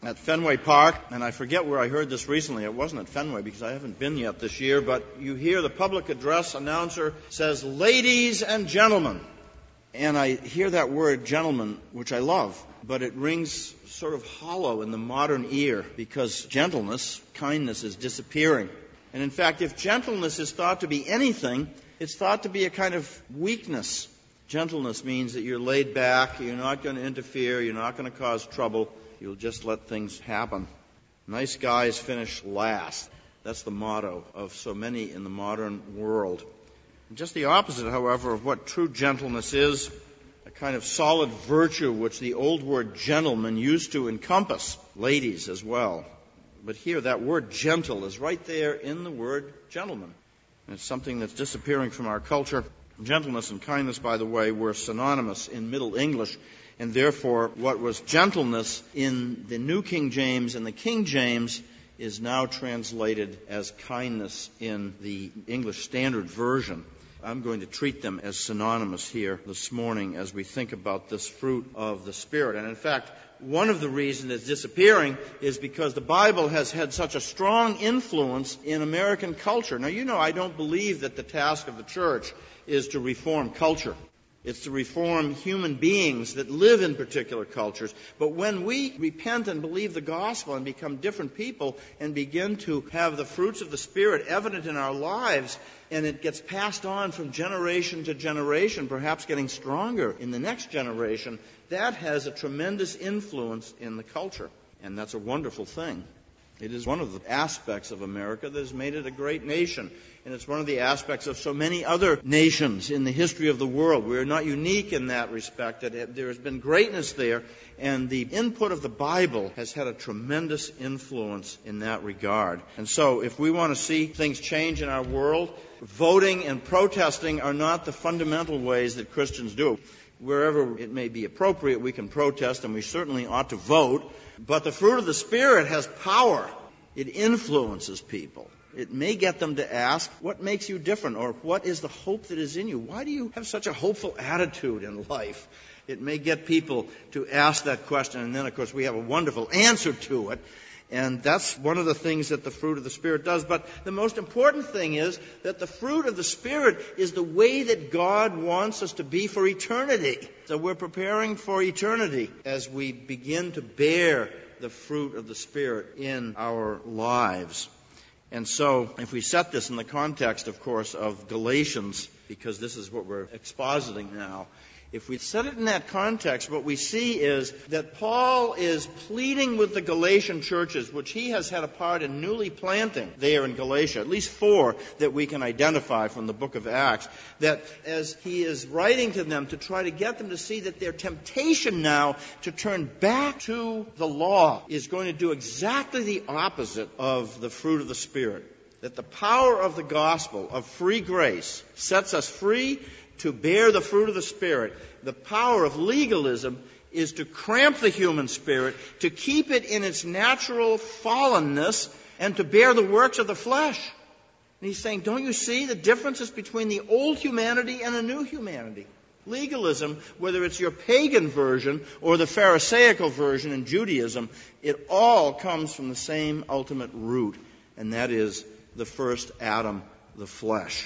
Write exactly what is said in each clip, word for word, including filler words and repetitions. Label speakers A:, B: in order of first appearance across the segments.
A: at Fenway Park, and I forget where I heard this recently. It wasn't at Fenway because I haven't been yet this year, but you hear the public address announcer says, "Ladies and gentlemen." And I hear that word gentleman, which I love, but it rings sort of hollow in the modern ear because gentleness, kindness is disappearing. And in fact, if gentleness is thought to be anything, it's thought to be a kind of weakness. Gentleness means that you're laid back, you're not going to interfere, you're not going to cause trouble, you'll just let things happen. Nice guys finish last. That's the motto of so many in the modern world. Just the opposite, however, of what true gentleness is, a kind of solid virtue which the old word gentleman used to encompass ladies as well. But here that word gentle is right there in the word gentleman. And it's something that's disappearing from our culture. Gentleness and kindness, by the way, were synonymous in Middle English, and therefore what was gentleness in the New King James and the King James is now translated as kindness in the English Standard Version. I'm going to treat them as synonymous here this morning as we think about this fruit of the Spirit. And in fact, one of the reasons it's disappearing is because the Bible has had such a strong influence in American culture. Now, you know, I don't believe that the task of the church is to reform culture. It's to reform human beings that live in particular cultures. But when we repent and believe the gospel and become different people and begin to have the fruits of the Spirit evident in our lives, and it gets passed on from generation to generation, perhaps getting stronger in the next generation, that has a tremendous influence in the culture. And that's a wonderful thing. It is one of the aspects of America that has made it a great nation. And it's one of the aspects of so many other nations in the history of the world. We are not unique in that respect. That there has been greatness there, and the input of the Bible has had a tremendous influence in that regard. And so if we want to see things change in our world, voting and protesting are not the fundamental ways that Christians do. Wherever it may be appropriate, we can protest, and we certainly ought to vote. But the fruit of the Spirit has power. It influences people. It may get them to ask, what makes you different? Or what is the hope that is in you? Why do you have such a hopeful attitude in life? It may get people to ask that question, and then, of course, we have a wonderful answer to it. And that's one of the things that the fruit of the Spirit does. But the most important thing is that the fruit of the Spirit is the way that God wants us to be for eternity. So we're preparing for eternity as we begin to bear the fruit of the Spirit in our lives. And so if we set this in the context, of course, of Galatians, because this is what we're expositing now, if we set it in that context, what we see is that Paul is pleading with the Galatian churches, which he has had a part in newly planting there in Galatia, at least four that we can identify from the book of Acts, that as he is writing to them to try to get them to see that their temptation now to turn back to the law is going to do exactly the opposite of the fruit of the Spirit. That the power of the gospel of free grace sets us free to bear the fruit of the Spirit. The power of legalism is to cramp the human spirit, to keep it in its natural fallenness, and to bear the works of the flesh. And he's saying, don't you see the differences between the old humanity and the new humanity? Legalism, whether it's your pagan version or the Pharisaical version in Judaism, it all comes from the same ultimate root, and that is the first Adam, the flesh.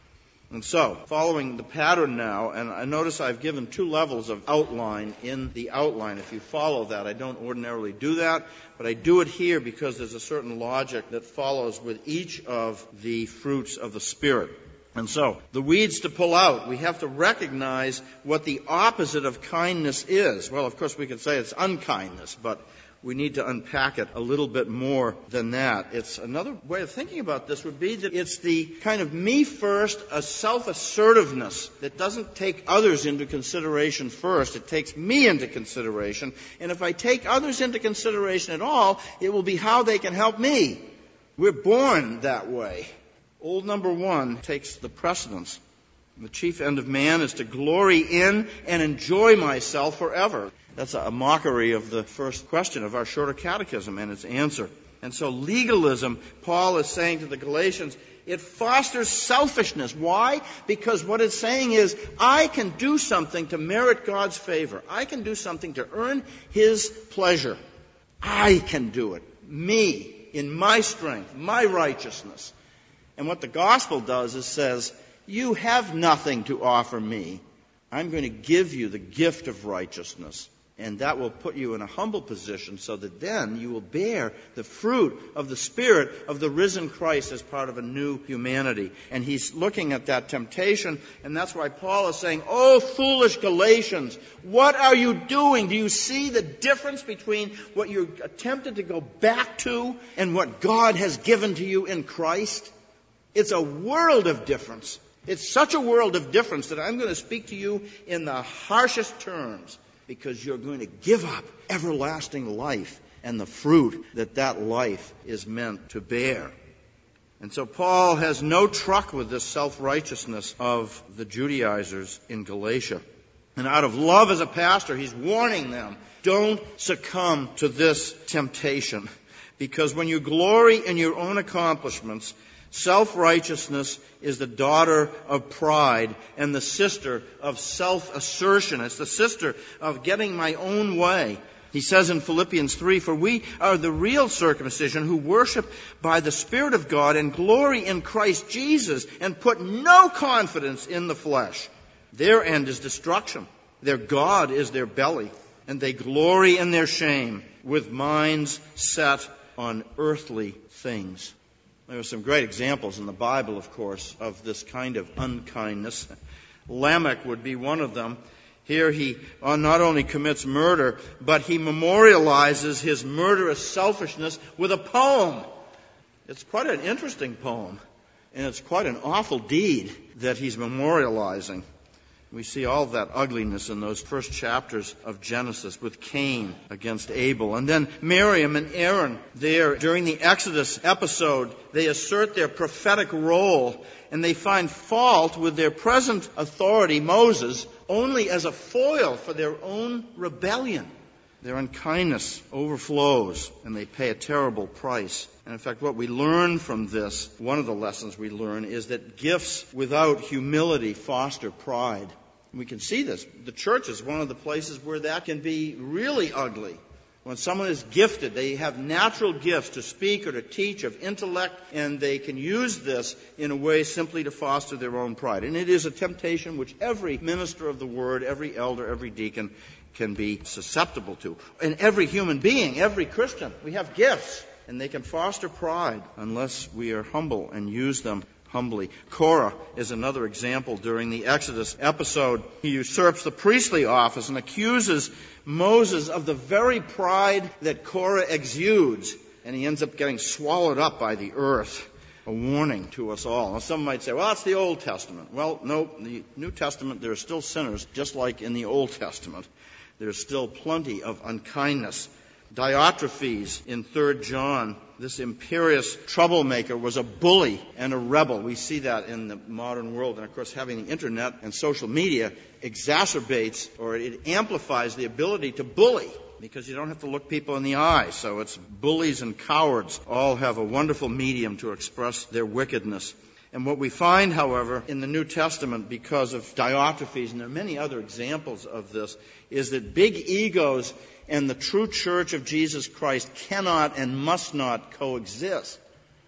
A: And so, following the pattern now, and I notice I've given two levels of outline in the outline. If you follow that, I don't ordinarily do that, but I do it here because there's a certain logic that follows with each of the fruits of the Spirit. And so, the weeds to pull out, we have to recognize what the opposite of kindness is. Well, of course, we could say it's unkindness, but we need to unpack it a little bit more than that. It's another way of thinking about this would be that it's the kind of me first, a self-assertiveness that doesn't take others into consideration first. It takes me into consideration. And if I take others into consideration at all, it will be how they can help me. We're born that way. Old number one takes the precedence. The chief end of man is to glory in and enjoy myself forever. That's a mockery of the first question of our shorter catechism and its answer. And so legalism, Paul is saying to the Galatians, it fosters selfishness. Why? Because what it's saying is, I can do something to merit God's favor. I can do something to earn His pleasure. I can do it. Me, in my strength, my righteousness. And what the gospel does is says, you have nothing to offer me. I'm going to give you the gift of righteousness. And that will put you in a humble position so that then you will bear the fruit of the Spirit of the risen Christ as part of a new humanity. And he's looking at that temptation, and that's why Paul is saying, oh, foolish Galatians, what are you doing? Do you see the difference between what you're attempted to go back to and what God has given to you in Christ? It's a world of difference. It's such a world of difference that I'm going to speak to you in the harshest terms, because you're going to give up everlasting life and the fruit that that life is meant to bear. And so Paul has no truck with this self-righteousness of the Judaizers in Galatia. And out of love as a pastor, he's warning them, don't succumb to this temptation. Because when you glory in your own accomplishments, self-righteousness is the daughter of pride and the sister of self-assertion. It's the sister of getting my own way. He says in Philippians three, for we are the real circumcision who worship by the Spirit of God and glory in Christ Jesus and put no confidence in the flesh. Their end is destruction. Their God is their belly, and they glory in their shame with minds set on earthly things. There are some great examples in the Bible, of course, of this kind of unkindness. Lamech would be one of them. Here he not only commits murder, but he memorializes his murderous selfishness with a poem. It's quite an interesting poem, and it's quite an awful deed that he's memorializing. We see all of that ugliness in those first chapters of Genesis with Cain against Abel. And then Miriam and Aaron there during the Exodus episode, they assert their prophetic role and they find fault with their present authority, Moses, only as a foil for their own rebellion. Their unkindness overflows and they pay a terrible price. And in fact, what we learn from this, one of the lessons we learn, is that gifts without humility foster pride. We can see this. The church is one of the places where that can be really ugly. When someone is gifted, they have natural gifts to speak or to teach of intellect, and they can use this in a way simply to foster their own pride. And it is a temptation which every minister of the word, every elder, every deacon can be susceptible to. And every human being, every Christian, we have gifts. And they can foster pride unless we are humble and use them humbly. Korah is another example during the Exodus episode. He usurps the priestly office and accuses Moses of the very pride that Korah exudes. And he ends up getting swallowed up by the earth. A warning to us all. Now, some might say, well, that's the Old Testament. Well, no, in the New Testament, there are still sinners, just like in the Old Testament. There's still plenty of unkindness. Diotrephes in Third John, this imperious troublemaker, was a bully and a rebel. We see that in the modern world. And of course, having the internet and social media exacerbates or it amplifies the ability to bully, because you don't have to look people in the eye. So it's bullies and cowards all have a wonderful medium to express their wickedness. And what we find, however, in the New Testament, because of Diotrephes, and there are many other examples of this, is that big egos and the true church of Jesus Christ cannot and must not coexist.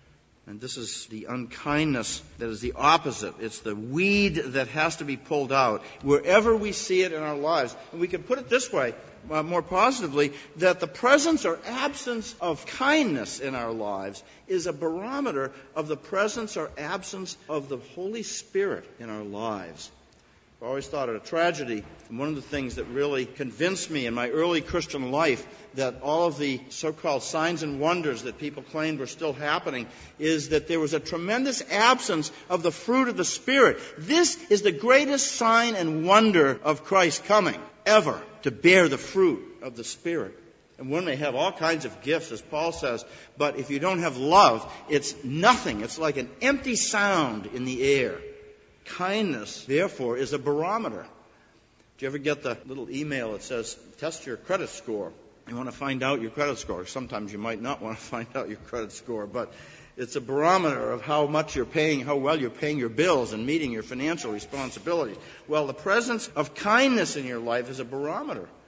A: And this is the unkindness that is the opposite. It's the weed that has to be pulled out wherever we see it in our lives. And we can put it this way, uh, more positively, that the presence or absence of kindness in our lives is a barometer of the presence or absence of the Holy Spirit in our lives. I've always thought it a tragedy, and one of the things that really convinced me in my early Christian life that all of the so-called signs and wonders that people claimed were still happening is that there was a tremendous absence of the fruit of the Spirit. This is the greatest sign and wonder of Christ coming ever, to bear the fruit of the Spirit. And one may have all kinds of gifts, as Paul says, but if you don't have love, it's nothing. It's like an empty sound in the air. Kindness, therefore, is a barometer. Do you ever get the little email that says, test your credit score? You want to find out your credit score. Sometimes you might not want to find out your credit score, but it's a barometer of how much you're paying, how well you're paying your bills and meeting your financial responsibilities. Well, the presence of kindness in your life is a barometer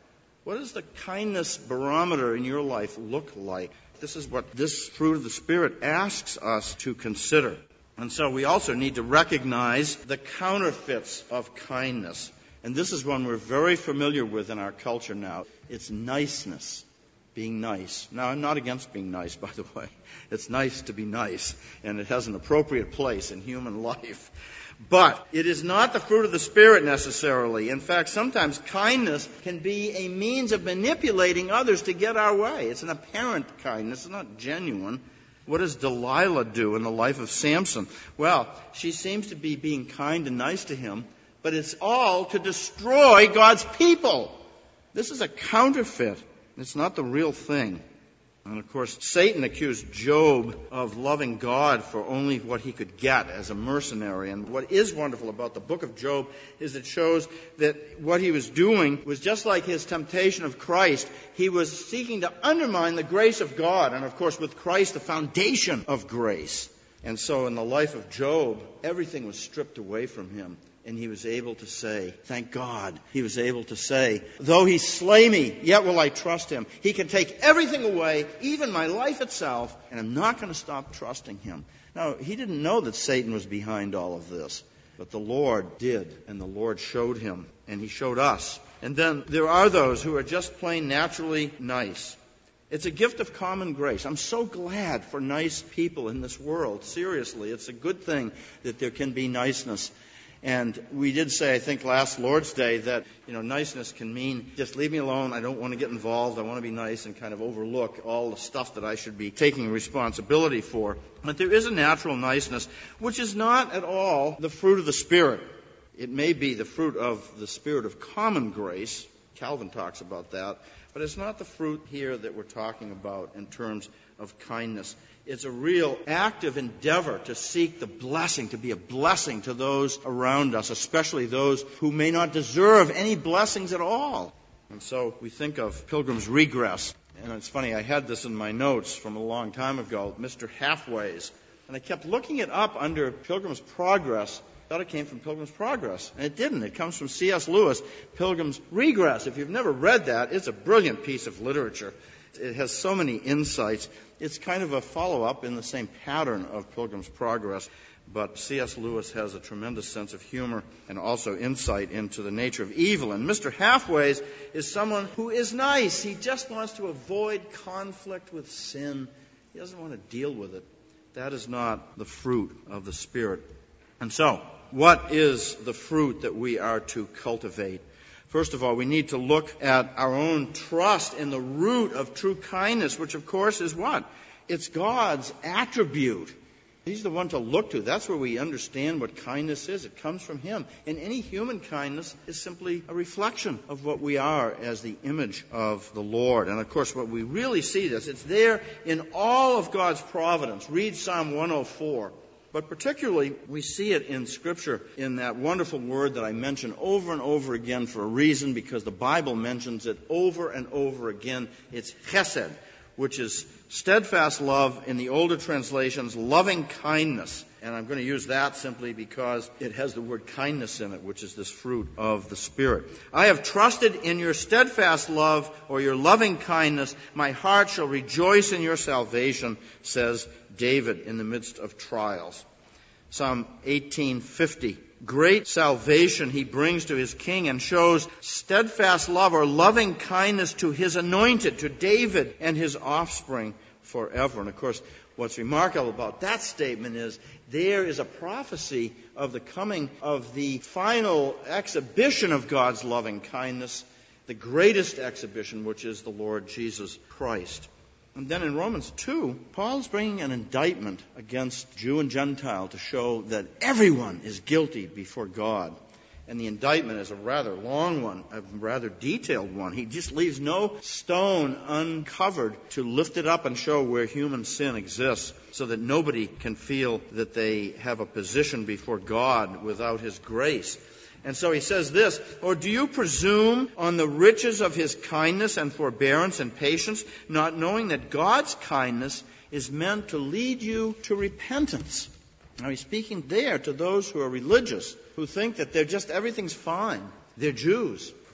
A: What does the kindness barometer in your life look like? This is what this fruit of the Spirit asks us to consider. And so we also need to recognize the counterfeits of kindness. And this is one we're very familiar with in our culture now. It's niceness, being nice. Now, I'm not against being nice, by the way. It's nice to be nice, and it has an appropriate place in human life. But it is not the fruit of the Spirit necessarily. In fact, sometimes kindness can be a means of manipulating others to get our way. It's an apparent kindness. It's not genuine. What does Delilah do in the life of Samson? Well, she seems to be being kind and nice to him, but it's all to destroy God's people. This is a counterfeit. It's not the real thing. And of course, Satan accused Job of loving God for only what he could get as a mercenary. And what is wonderful about the book of Job is it shows that what he was doing was just like his temptation of Christ. He was seeking to undermine the grace of God. And of course, with Christ, the foundation of grace. And so in the life of Job, everything was stripped away from him. And he was able to say, thank God, he was able to say, though he slay me, yet will I trust him. He can take everything away, even my life itself, and I'm not going to stop trusting him. Now, he didn't know that Satan was behind all of this, but the Lord did, and the Lord showed him, and he showed us. And then there are those who are just plain naturally nice. It's a gift of common grace. I'm so glad for nice people in this world. Seriously, it's a good thing that there can be niceness. And we did say, I think, last Lord's Day that, you know, niceness can mean just leave me alone. I don't want to get involved. I want to be nice and kind of overlook all the stuff that I should be taking responsibility for. But there is a natural niceness, which is not at all the fruit of the Spirit. It may be the fruit of the Spirit of common grace. Calvin talks about that. But it's not the fruit here that we're talking about in terms of kindness. It's a real active endeavor to seek the blessing, to be a blessing to those around us, especially those who may not deserve any blessings at all. And so we think of Pilgrim's Regress. And it's funny, I had this in my notes from a long time ago, Mister Halfways. And I kept looking it up under Pilgrim's Progress. I thought it came from Pilgrim's Progress. And it didn't. It comes from C S Lewis, Pilgrim's Regress. If you've never read that, it's a brilliant piece of literature. It has so many insights. It's kind of a follow-up in the same pattern of Pilgrim's Progress. But C S Lewis has a tremendous sense of humor and also insight into the nature of evil. And Mister Halfways is someone who is nice. He just wants to avoid conflict with sin. He doesn't want to deal with it. That is not the fruit of the Spirit. And so, what is the fruit that we are to cultivate? First of all, we need to look at our own trust in the root of true kindness, which of course is what? It's God's attribute. He's the one to look to. That's where we understand what kindness is. It comes from Him. And any human kindness is simply a reflection of what we are as the image of the Lord. And of course, what we really see this, it's there in all of God's providence. Read Psalm one oh four. But particularly, we see it in Scripture in that wonderful word that I mention over and over again for a reason, because the Bible mentions it over and over again. It's chesed, which is steadfast love in the older translations, loving kindness. And I'm going to use that simply because it has the word kindness in it, which is this fruit of the Spirit. I have trusted in your steadfast love, or your loving kindness. My heart shall rejoice in your salvation, says David in the midst of trials. Psalm eighteen fifty. Great salvation he brings to his king and shows steadfast love or loving kindness to his anointed, to David and his offspring forever. And of course, what's remarkable about that statement is there is a prophecy of the coming of the final exhibition of God's loving kindness, the greatest exhibition, which is the Lord Jesus Christ. And then in Romans two, Paul's bringing an indictment against Jew and Gentile to show that everyone is guilty before God. And the indictment is a rather long one, a rather detailed one. He just leaves no stone uncovered to lift it up and show where human sin exists, so that nobody can feel that they have a position before God without His grace. And so he says this, or do you presume on the riches of His kindness and forbearance and patience, not knowing that God's kindness is meant to lead you to repentance? Now he's speaking there to those who are religious, who think that they're just, everything's fine. They're Jews.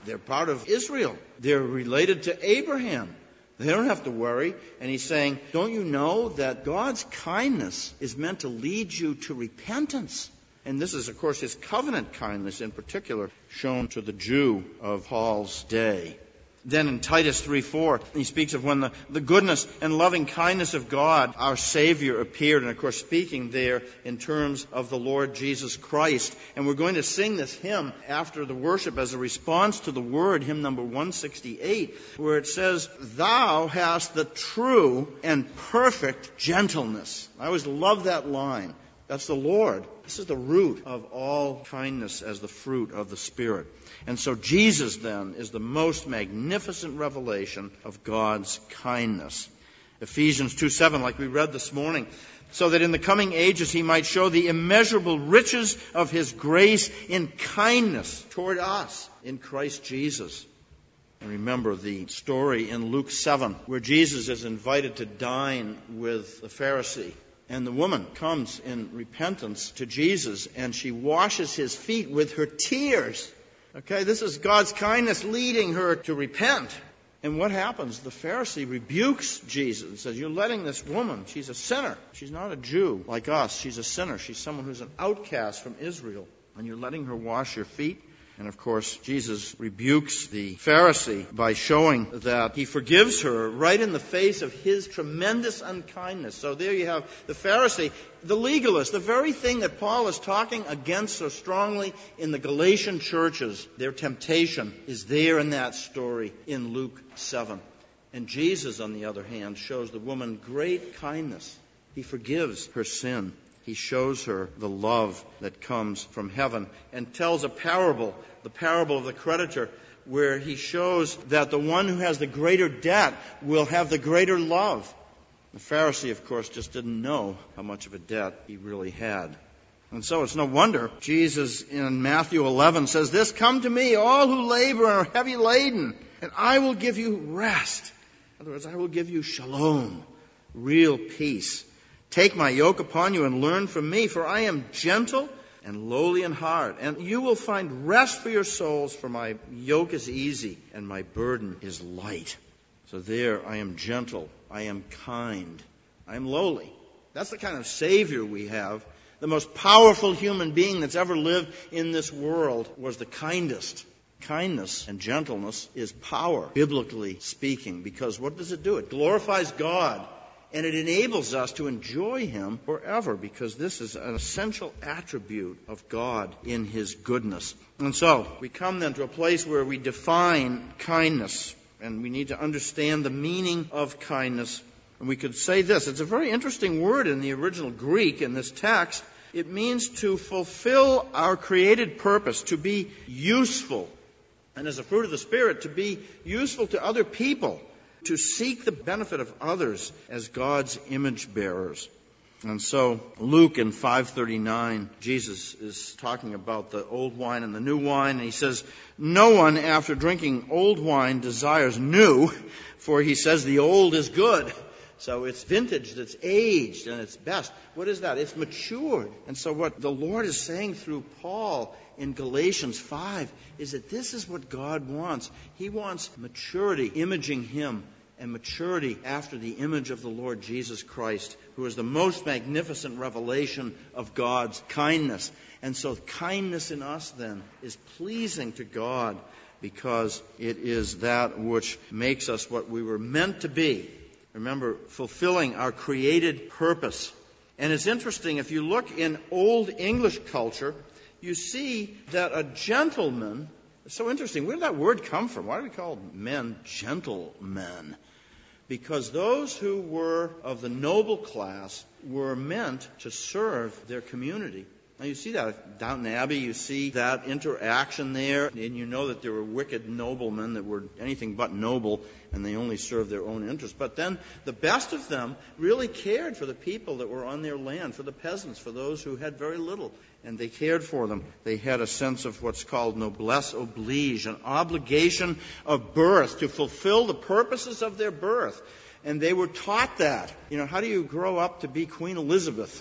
A: They're part of Israel. They're related to Abraham. They don't have to worry. And he's saying, don't you know that God's kindness is meant to lead you to repentance? And this is, of course, his covenant kindness in particular, shown to the Jew of Paul's day. Then in Titus three four, he speaks of when the, the goodness and loving kindness of God, our Savior, appeared. And, of course, speaking there in terms of the Lord Jesus Christ. And we're going to sing this hymn after the worship as a response to the word, hymn number one sixty-eight, where it says, Thou hast the true and perfect gentleness. I always love that line. That's the Lord. This is the root of all kindness as the fruit of the Spirit. And so Jesus, then, is the most magnificent revelation of God's kindness. Ephesians two seven, like we read this morning, so that in the coming ages he might show the immeasurable riches of his grace in kindness toward us in Christ Jesus. And remember the story in Luke seven, where Jesus is invited to dine with the Pharisee. And the woman comes in repentance to Jesus, and she washes his feet with her tears. Okay, this is God's kindness leading her to repent. And what happens? The Pharisee rebukes Jesus and says, you're letting this woman, she's a sinner. She's not a Jew like us. She's a sinner. She's someone who's an outcast from Israel. And you're letting her wash your feet? And, of course, Jesus rebukes the Pharisee by showing that he forgives her right in the face of his tremendous unkindness. So there you have the Pharisee, the legalist, the very thing that Paul is talking against so strongly in the Galatian churches. Their temptation is there in that story in Luke seven. And Jesus, on the other hand, shows the woman great kindness. He forgives her sin. He shows her the love that comes from heaven and tells a parable, the parable of the creditor, where he shows that the one who has the greater debt will have the greater love. The Pharisee, of course, just didn't know how much of a debt he really had. And so it's no wonder Jesus in Matthew eleven says this, Come to me, all who labor and are heavy laden, and I will give you rest. In other words, I will give you shalom, real peace. Take my yoke upon you and learn from me, for I am gentle and lowly in heart, and you will find rest for your souls, for my yoke is easy and my burden is light. So there, I am gentle, I am kind, I am lowly. That's the kind of Savior we have. The most powerful human being that's ever lived in this world was the kindest. Kindness and gentleness is power, biblically speaking, because what does it do? It glorifies God. And it enables us to enjoy Him forever, because this is an essential attribute of God in His goodness. And so, we come then to a place where we define kindness, and we need to understand the meaning of kindness. And we could say this, it's a very interesting word in the original Greek in this text. It means to fulfill our created purpose, to be useful. And as a fruit of the Spirit, to be useful to other people. To seek the benefit of others as God's image bearers. And so Luke in five thirty-nine, Jesus is talking about the old wine and the new wine, and he says, No one after drinking old wine desires new, for he says the old is good. So it's vintage, it's aged, and it's best. What is that? It's matured. And so what the Lord is saying through Paul in Galatians five is that this is what God wants. He wants maturity, imaging Him, and maturity after the image of the Lord Jesus Christ, who is the most magnificent revelation of God's kindness. And so kindness in us then is pleasing to God, because it is that which makes us what we were meant to be. Remember, fulfilling our created purpose. And it's interesting, if you look in Old English culture, you see that a gentleman, it's so interesting, where did that word come from? Why do we call men gentlemen? Because those who were of the noble class were meant to serve their community. Now you see that Downton Abbey, you see that interaction there, and you know that there were wicked noblemen that were anything but noble, and they only served their own interests. But then the best of them really cared for the people that were on their land, for the peasants, for those who had very little, and they cared for them. They had a sense of what's called noblesse oblige, an obligation of birth to fulfill the purposes of their birth. And they were taught that. You know, how do you grow up to be Queen Elizabeth?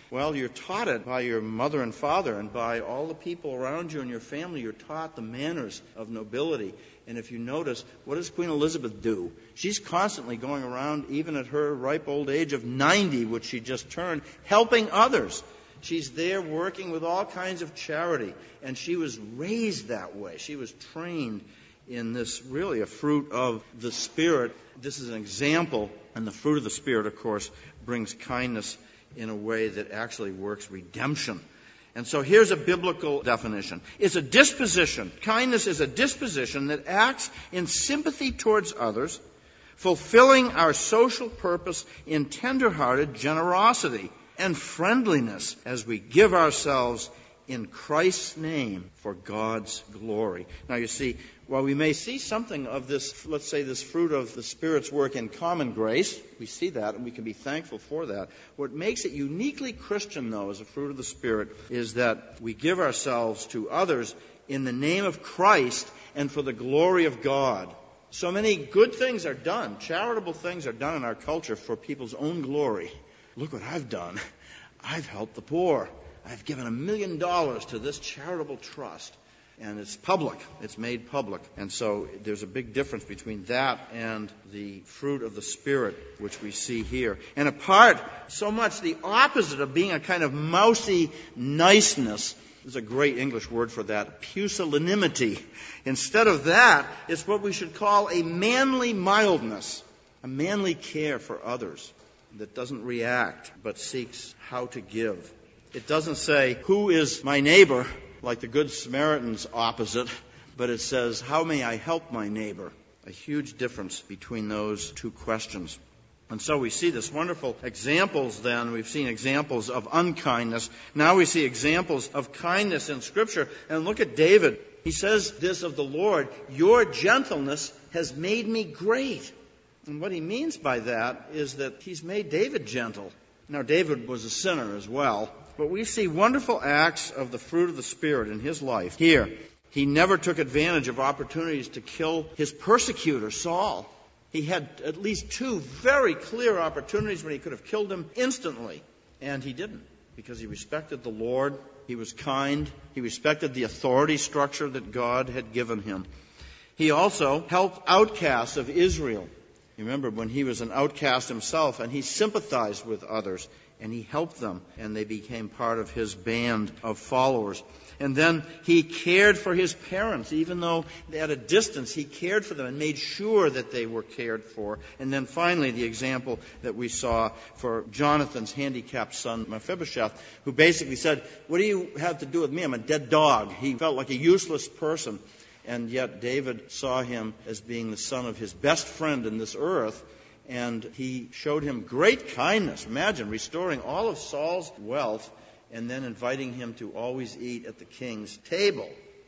A: Well, you're taught it by your mother and father and by all the people around you and your family. You're taught the manners of nobility. And if you notice, what does Queen Elizabeth do? She's constantly going around, even at her ripe old age of ninety, which she just turned, helping others. She's there working with all kinds of charity. And she was raised that way. She was trained in this, really a fruit of the Spirit. This is an example. And the fruit of the Spirit, of course, brings kindness in a way that actually works redemption. And so here's a biblical definition. It's a disposition. Kindness is a disposition that acts in sympathy towards others, fulfilling our social purpose in tender-hearted generosity and friendliness as we give ourselves in Christ's name for God's glory. Now you see, while we may see something of this, let's say this fruit of the Spirit's work in common grace, we see that and we can be thankful for that. What makes it uniquely Christian, though, as a fruit of the Spirit, is that we give ourselves to others in the name of Christ and for the glory of God. So many good things are done, charitable things are done in our culture for people's own glory. Look what I've done. I've helped the poor. I've given a million dollars to this charitable trust. And it's public. It's made public. And so there's a big difference between that and the fruit of the Spirit, which we see here. And apart, so much the opposite of being a kind of mousy niceness. There's a great English word for that, pusillanimity. Instead of that, it's what we should call a manly mildness, a manly care for others that doesn't react but seeks how to give. It doesn't say, who is my neighbor, like the Good Samaritan's opposite, but it says, how may I help my neighbor? A huge difference between those two questions. And so we see this wonderful examples then. We've seen examples of unkindness. Now we see examples of kindness in Scripture. And look at David. He says this of the Lord, your gentleness has made me great. And what he means by that is that he's made David gentle. Now, David was a sinner as well. But we see wonderful acts of the fruit of the Spirit in his life. Here, he never took advantage of opportunities to kill his persecutor, Saul. He had at least two very clear opportunities when he could have killed him instantly. And he didn't, because he respected the Lord. He was kind. He respected the authority structure that God had given him. He also helped outcasts of Israel. You remember when he was an outcast himself, and he sympathized with others. And he helped them, and they became part of his band of followers. And then he cared for his parents, even though at a distance he cared for them and made sure that they were cared for. And then finally the example that we saw for Jonathan's handicapped son Mephibosheth, who basically said, what do you have to do with me? I'm a dead dog. He felt like a useless person. And yet David saw him as being the son of his best friend in this earth. And he showed him great kindness. Imagine restoring all of Saul's wealth and then inviting him to always eat at the king's table.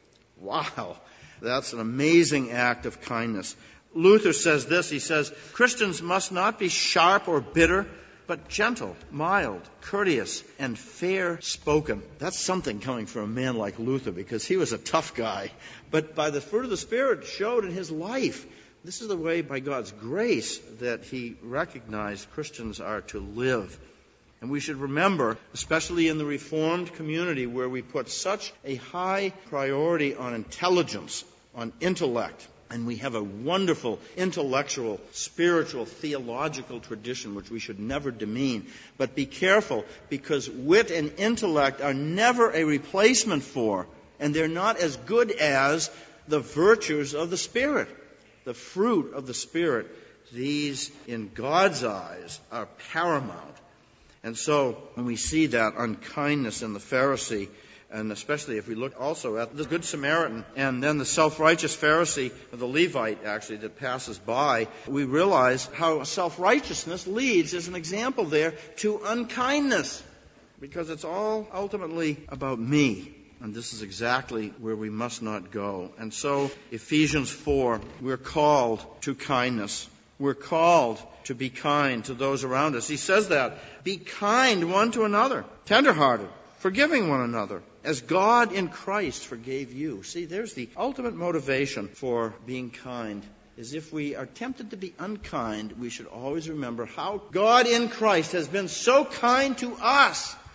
A: Wow, that's an amazing act of kindness. Luther says this, he says, Christians must not be sharp or bitter, but gentle, mild, courteous, and fair-spoken. That's something coming from a man like Luther, because he was a tough guy. But by the fruit of the Spirit showed in his life. This is the way, by God's grace, that he recognized Christians are to live. And we should remember, especially in the Reformed community where we put such a high priority on intelligence, on intellect, and we have a wonderful intellectual, spiritual, theological tradition which we should never demean. But be careful, because wit and intellect are never a replacement for, and they're not as good as the virtues of the Spirit. The fruit of the Spirit, these in God's eyes are paramount. And so when we see that unkindness in the Pharisee, and especially if we look also at the Good Samaritan and then the self-righteous Pharisee, or the Levite actually, that passes by, we realize how self-righteousness leads, as an example there, to unkindness. Because it's all ultimately about me. And this is exactly where we must not go. And so, Ephesians four, we're called to kindness. We're called to be kind to those around us. He says that. Be kind one to another, tenderhearted, forgiving one another, as God in Christ forgave you. See, there's the ultimate motivation for being kind. Is if we are tempted to be unkind, we should always remember how God in Christ has been so kind to us.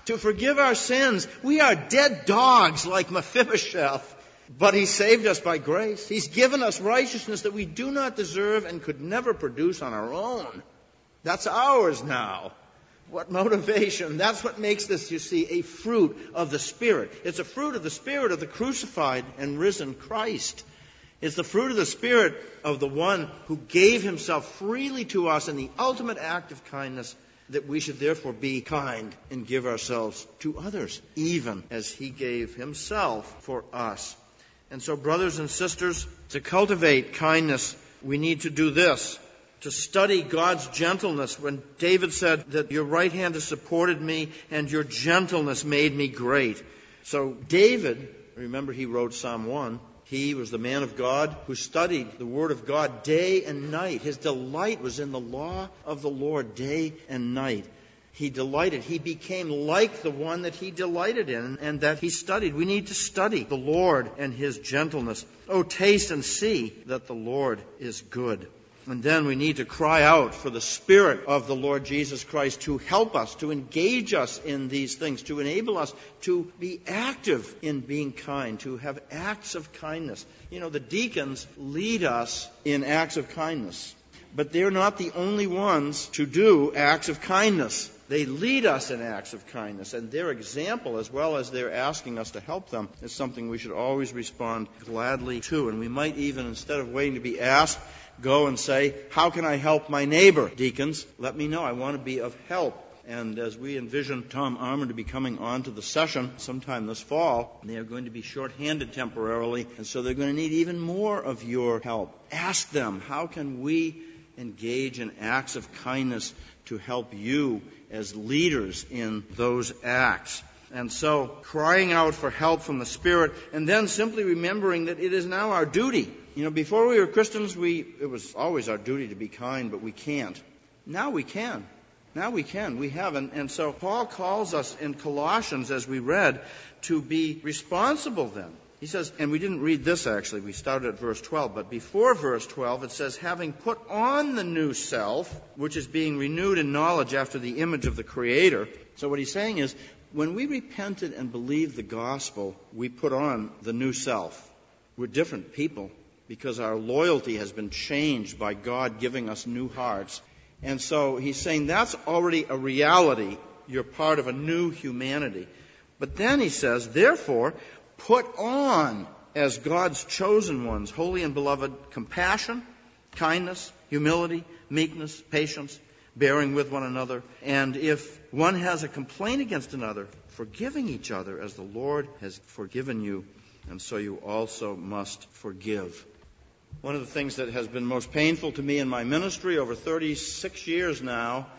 A: to forgive our sins. We are dead dogs like Mephibosheth, but he saved us by grace. He's given us righteousness that we do not deserve and could never produce on our own. That's ours now. What motivation. That's what makes this, you see, a fruit of the Spirit. It's a fruit of the Spirit of the crucified and risen Christ. It's the fruit of the Spirit of the one who gave himself freely to us in the ultimate act of kindness, that we should therefore be kind and give ourselves to others, even as he gave himself for us. And so, brothers and sisters, to cultivate kindness, we need to do this. To study God's gentleness. When David said that your right hand has supported me and your gentleness made me great. So David, remember he wrote Psalm one, he was the man of God who studied the Word of God day and night. His delight was in the law of the Lord day and night. He delighted. He became like the one that he delighted in and that he studied. We need to study the Lord and his gentleness. Oh, taste and see that the Lord is good. And then we need to cry out for the Spirit of the Lord Jesus Christ to help us, to engage us in these things, to enable us to be active in being kind, to have acts of kindness. You know, the deacons lead us in acts of kindness, but they're not the only ones to do acts of kindness. They lead us in acts of kindness, and their example, as well as their asking us to help them, is something we should always respond gladly to. And we might even, instead of waiting to be asked, go and say, how can I help my neighbor? Deacons, let me know. I want to be of help. And as we envision Tom Armour to be coming on to the session sometime this fall, they are going to be short-handed temporarily, and so they're going to need even more of your help. Ask them, how can we engage in acts of kindness to help you as leaders in those acts? And so, crying out for help from the Spirit, and then simply remembering that it is now our duty. You know, before we were Christians, we it was always our duty to be kind, but we can't. Now we can. Now we can. We have. And, and so Paul calls us in Colossians, as we read, to be responsible then. He says, and we didn't read this actually, we started at verse twelve, but before verse twelve it says, having put on the new self, which is being renewed in knowledge after the image of the Creator. So what he's saying is, when we repented and believed the gospel, we put on the new self. We're different people because our loyalty has been changed by God giving us new hearts. And so he's saying that's already a reality. You're part of a new humanity. But then he says, therefore, put on as God's chosen ones, holy and beloved, compassion, kindness, humility, meekness, patience, bearing with one another. And if one has a complaint against another, forgiving each other as the Lord has forgiven you, and so you also must forgive. One of the things that has been most painful to me in my ministry over thirty-six years now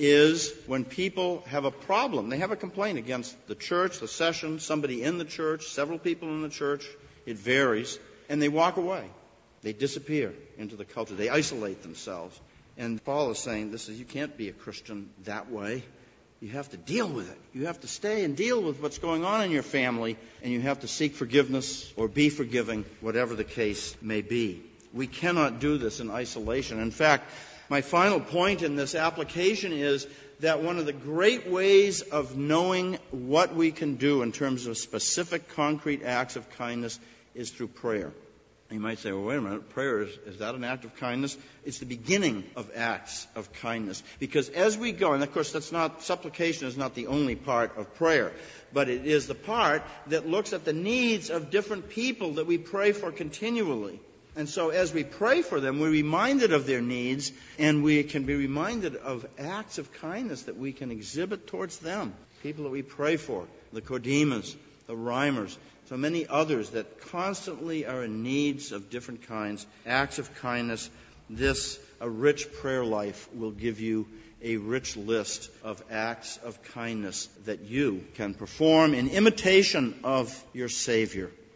A: is when people have a problem. They have a complaint against the church, the session, somebody in the church, several people in the church. It varies. And they walk away. They disappear into the culture. They isolate themselves. And Paul is saying, this is, you can't be a Christian that way. You have to deal with it. You have to stay and deal with what's going on in your family, and you have to seek forgiveness or be forgiving, whatever the case may be. We cannot do this in isolation. In fact, my final point in this application is that one of the great ways of knowing what we can do in terms of specific, concrete acts of kindness is through prayer. You might say, well, wait a minute, prayer, is, is that an act of kindness? It's the beginning of acts of kindness. Because as we go, and of course that's not, supplication is not the only part of prayer, but it is the part that looks at the needs of different people that we pray for continually. And so as we pray for them, we're reminded of their needs, and we can be reminded of acts of kindness that we can exhibit towards them. People that we pray for, the Kodemas, the Reimers, so many others that constantly are in needs of different kinds, acts of kindness. This, a rich prayer life, will give you a rich list of acts of kindness that you can perform in imitation of your Savior.